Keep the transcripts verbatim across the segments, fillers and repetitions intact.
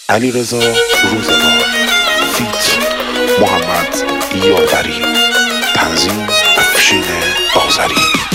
علیرضا روزگار فیت محمد یاوری، تنظیم افشین آذری.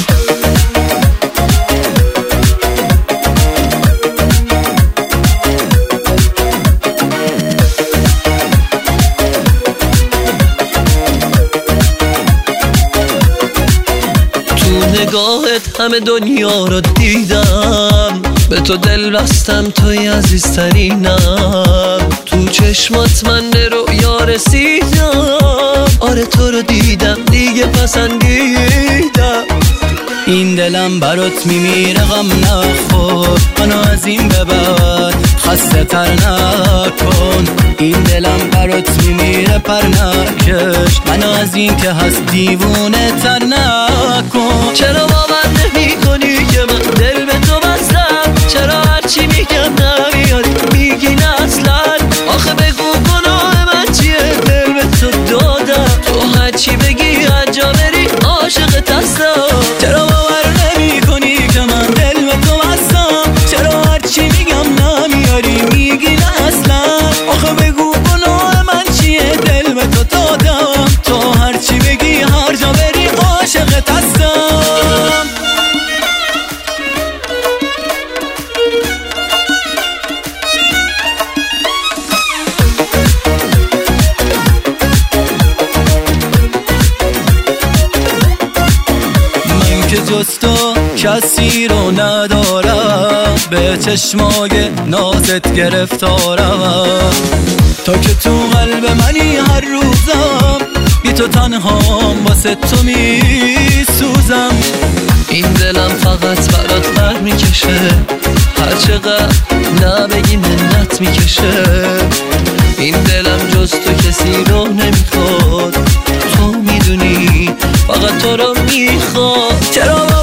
نگاهت همه دنیا رو دیدم، به تو دل بستم، توی عزیزترینم. تو چشمات من به رؤیا رسیدم، آره تو رو دیدم دیگه پسندیدم. این دلم برات میمیره غم نخور، منو از این به بعد خسته تر نکن. این دلم برات میمیره پر نکش، منو از این که هست دیوونه تر نکن. چرا باور نمی کنی که من دل به تو بستم؟ چرا هرچی میگم نمیاری میگی نه اصلا؟ آخه بگو گناه من چیه؟ دل به تو دادم، تو هرچی بگی هرجا بری عاشقت هستم. چرا باور نمی کنی که من دل به تو بستم؟ چرا هرچی میگم نمیاری میگی نه اصلا؟ آخه بگو گناه من چیه؟ دل به تو دادم، تو هرچی بگی هرجا بری عاشقت هستم. جز تو کسی رو ندارم، به چشمای نازت گرفتارم. تا که تو قلب منی هر روزم، بی تو تنهام واسه تو می سوزم. این دلم فقط برات بر میکشه، هر چقدر نبگی منت میکشه. این دلم جز تو کسی رو نمیخواد، تو میدونی فقط تو رو میخواد. چرا